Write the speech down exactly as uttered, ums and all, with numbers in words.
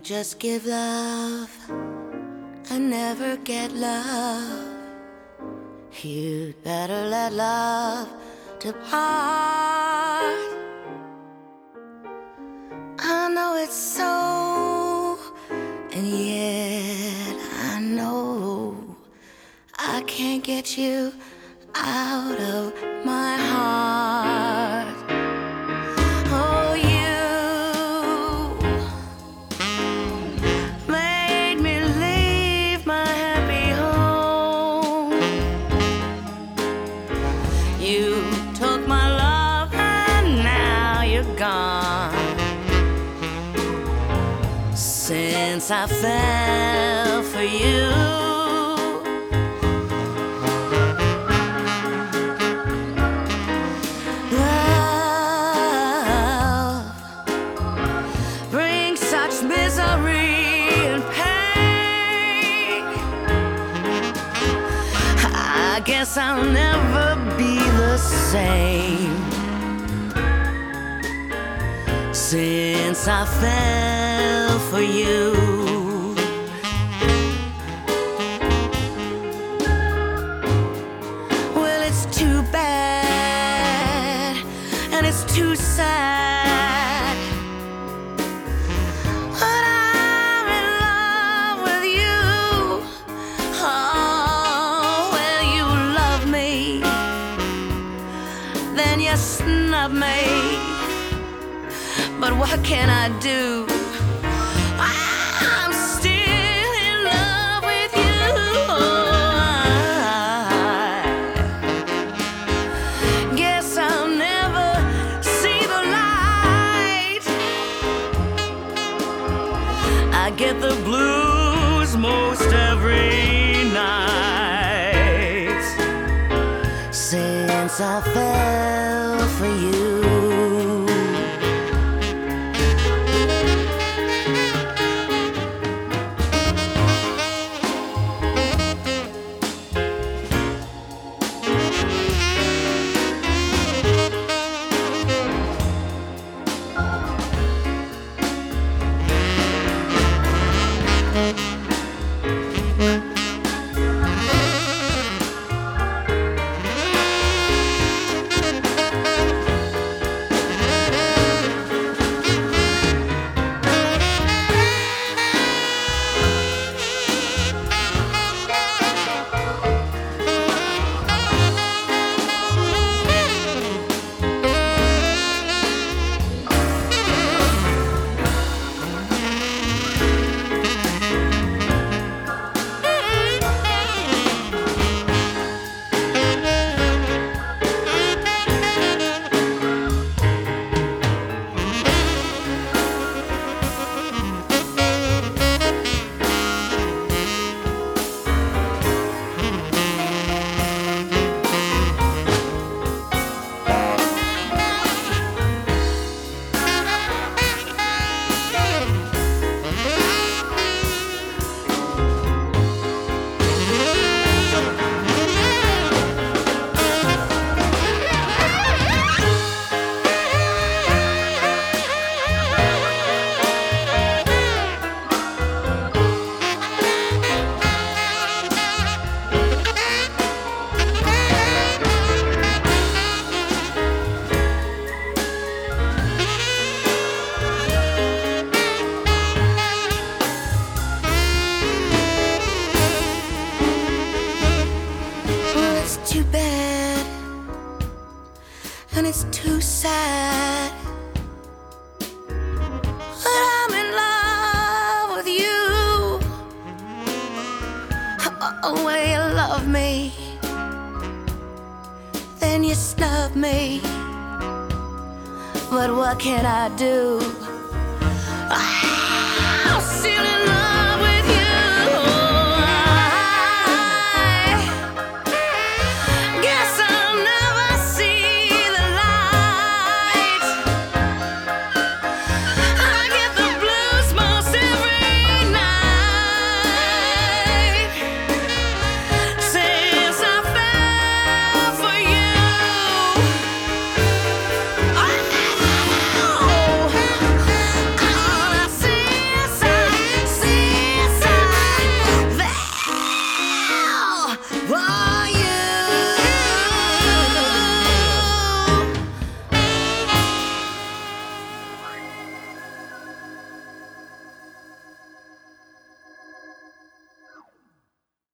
just give love and never get love, you'd better let love depart. I know it's so, and yet I know I can't get you out of my heart. Oh, you made me leave my happy home. You took my love and now you're gone. Since I fell for you, such misery and pain, I guess I'll never be the same. Since I fell for you, well, it's too bad and it's too sad. Then you snub me, but what can I do? I'm still in love with you. I guess I'll never see the light. I get the blues most every night since I fell for you. Too bad and it's too sad, but I'm in love with you. Oh, way you love me, then you snub me, but what can I do?